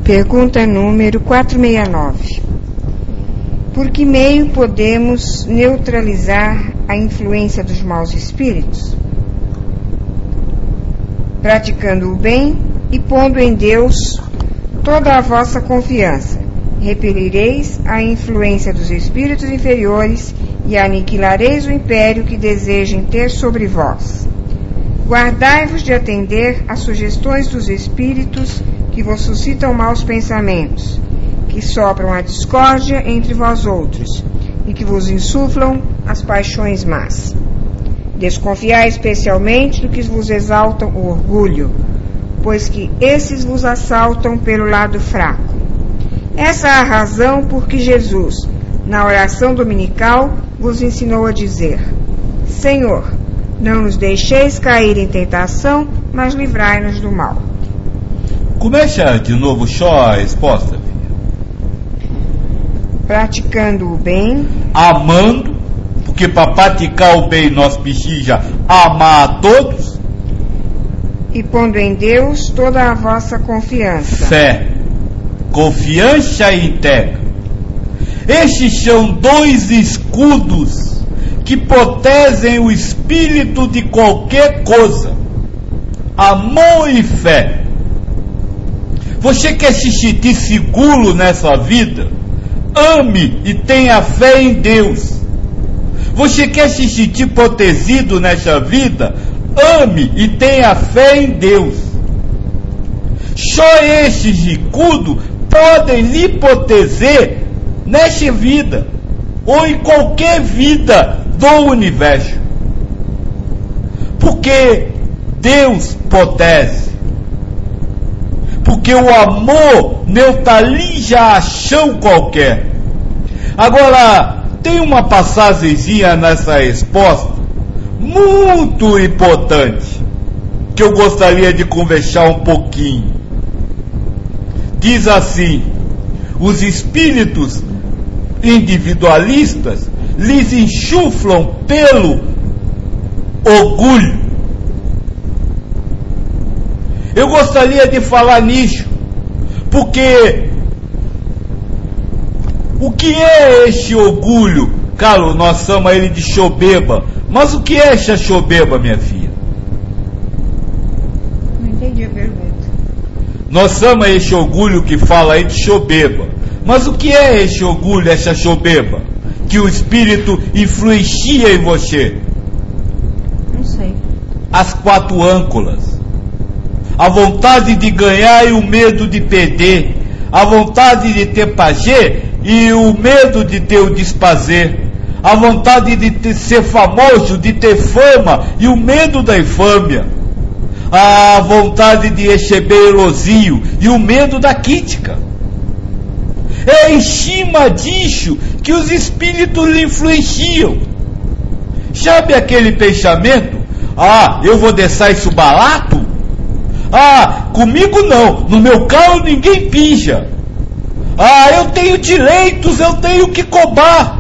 Pergunta número 469. Por que meio podemos neutralizar a influência dos maus espíritos? Praticando o bem e pondo em Deus toda a vossa confiança, repelireis a influência dos espíritos inferiores e aniquilareis o império que desejem ter sobre vós. Guardai-vos de atender às sugestões dos espíritos que vos suscitam maus pensamentos, que sopram a discórdia entre vós outros e que vos insuflam as paixões más. Desconfiai especialmente do que vos exaltam o orgulho, pois que esses vos assaltam pelo lado fraco. Essa é a razão por que Jesus, na oração dominical, vos ensinou a dizer: Senhor, não nos deixeis cair em tentação, mas livrai-nos do mal. Começa de novo só a resposta, filha. Praticando o bem, amando, porque para praticar o bem nós precisamos amar a todos, e pondo em Deus toda a vossa confiança. Fé, confiança e entrega. Estes são dois escudos que protegem o espírito de qualquer coisa: amor e fé. Você quer se sentir seguro nessa vida? Ame e tenha fé em Deus. Você quer se sentir protegido nessa vida? Ame e tenha fé em Deus. Só esses escudos podem lhe proteger nessa vida ou em qualquer vida do universo, porque Deus protege, porque o amor neutraliza a ação qualquer. Agora, tem uma passagemzinha nessa resposta muito importante que eu gostaria de conversar um pouquinho. Diz assim: os espíritos individualistas lhes insuflam pelo orgulho. Eu gostaria de falar nisso, porque o que é esse orgulho? Carlos, nós chamamos ele de soberba. Mas o que é essa soberba, minha filha? Não entendi a pergunta. Nós chamamos esse orgulho que fala aí de soberba. Mas o que é esse orgulho, essa soberba? Que o espírito influencia em você? Não sei. As 4 âncoras. A vontade de ganhar e o medo de perder. A vontade de ter prazer e o medo de ter o desprazer. A vontade de ser famoso, de ter fama e o medo da infâmia. A vontade de receber elogio e o medo da crítica. É em cima disso que os espíritos lhe influenciam. Sabe aquele pensamento? Ah, eu vou deixar isso barato? Ah, comigo não, no meu carro ninguém pija. Ah, eu tenho direitos, eu tenho que cobrar.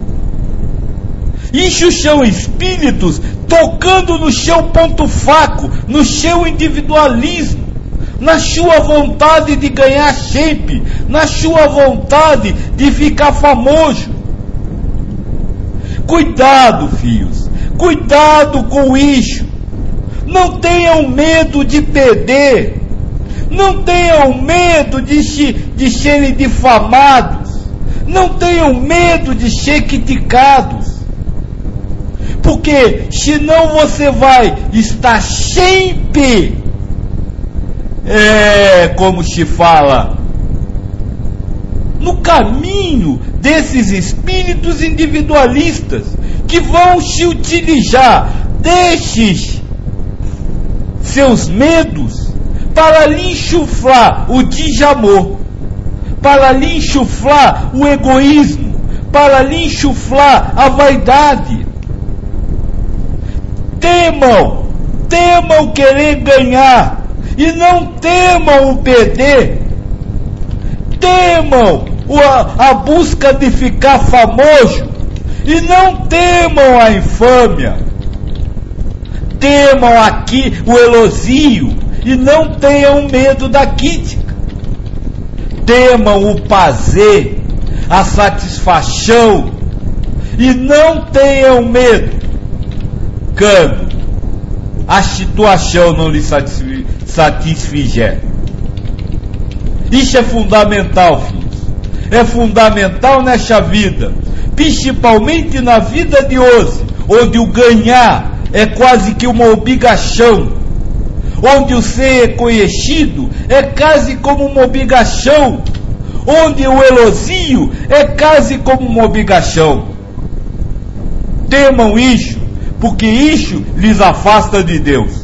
Isso são espíritos tocando no seu ponto fraco, no seu individualismo, na sua vontade de ganhar sempre, na sua vontade de ficar famoso. Cuidado, filhos, cuidado com isso. Não tenham medo de perder, não tenham medo de serem difamados, não tenham medo de ser criticados, porque senão você vai estar sempre, como se fala, no caminho desses espíritos individualistas que vão se utilizar desses seus medos para lhe insuflar o desamor, para lhe insuflar o egoísmo, para lhe insuflar a vaidade. Temam querer ganhar e não temam o perder. Temam a busca de ficar famoso e não temam a infâmia. Temam aqui o elogio e não tenham medo da crítica. temam o prazer, a satisfação, e não tenham medo quando a situação não lhe satisfizer. Isso é fundamental, filhos. É fundamental nesta vida, principalmente na vida de hoje, onde o ganhar é quase que uma obrigação, onde o ser reconhecido é quase como uma obrigação, onde o elogio é quase como uma obrigação. Temam isso, porque isso lhes afasta de Deus.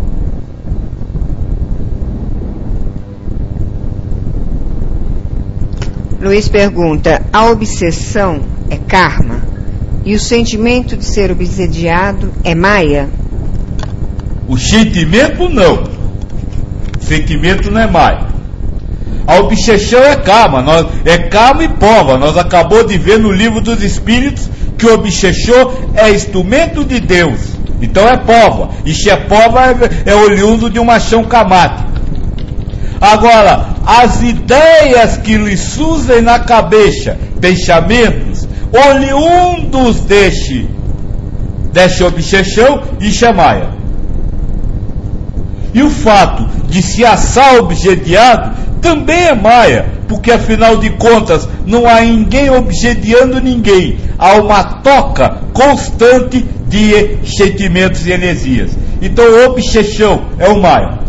Luiz pergunta: a obsessão é karma? E o sentimento de ser obsediado é maia? O sentimento não. O sentimento não é maia. A obsessão é karma. É karma e prova. Nós acabamos de ver no livro dos Espíritos que o obsessor é instrumento de Deus. Então é prova. E se é prova, é oriundo de uma ação karmática. Agora, as ideias que lhe surgem na cabeça, pensamentos, oriundos dessa obsessão, isso é maia. E o fato de se assar obsediado também é maia, porque afinal de contas não há ninguém obsediando ninguém, há uma troca constante de sentimentos e energias. Então a obsessão é o maia.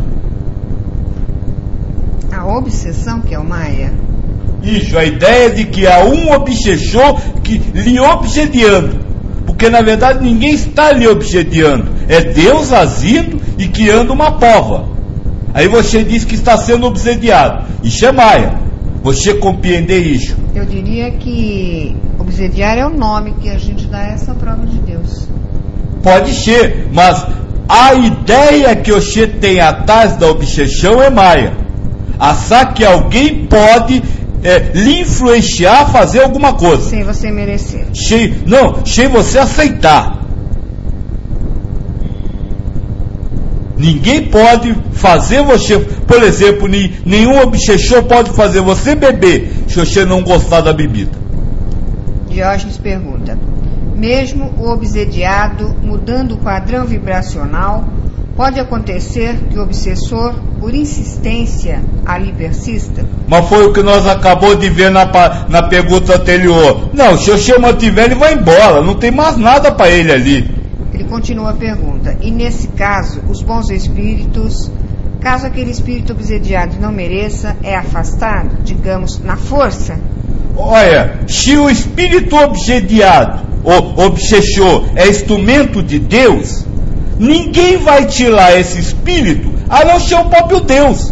A obsessão que é o maia? Isso, a ideia de que há um obsessor que lhe obsediando, porque na verdade ninguém está lhe obsediando, é Deus agindo e criando uma prova. Aí você diz que está sendo obsediado, isso é maia. Você compreender isso? Eu diria que obsediar é o nome que a gente dá a essa prova de Deus. Pode ser, mas a ideia que você tem atrás da obsessão é maia. Achar que alguém pode lhe influenciar a fazer alguma coisa. Sem você merecer. Sem você aceitar. Ninguém pode fazer você, por exemplo, nenhum obsessor pode fazer você beber se você não gostar da bebida. Diógenes pergunta: mesmo o obsediado mudando o padrão vibracional, pode acontecer que o obsessor, por insistência, ali persista? Mas foi o que nós acabamos de ver na pergunta anterior. Não, se você mantiver, ele vai embora, não tem mais nada para ele ali. Ele continua a pergunta: e nesse caso, os bons espíritos, caso aquele espírito obsediado não mereça, é afastado, digamos, na força? Olha, se o espírito obsediado, ou obsessor, é instrumento de Deus, ninguém vai tirar esse espírito a não ser o próprio Deus.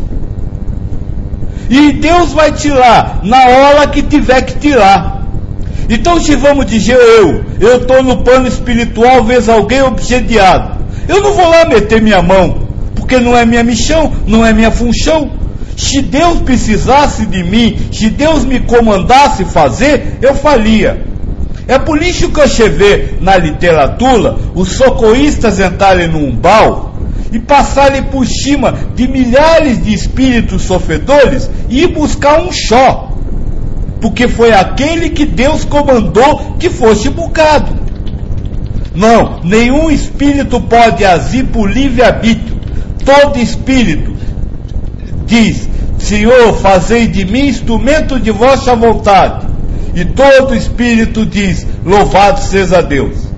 E Deus vai tirar na hora que tiver que tirar. Então, se vamos dizer eu estou no plano espiritual, vejo alguém obsediado, eu não vou lá meter minha mão, porque não é minha missão, não é minha função. Se Deus precisasse de mim, se Deus me comandasse fazer, eu faria. É por isso que você vê na literatura os socorristas entrarem no umbral e passarem por cima de milhares de espíritos sofredores e ir buscar um só, porque foi aquele que Deus comandou que fosse buscado. Não, nenhum espírito pode agir por livre-arbítrio. Todo espírito diz: Senhor, fazei de mim instrumento de vossa vontade. E todo espírito diz: louvado seja Deus.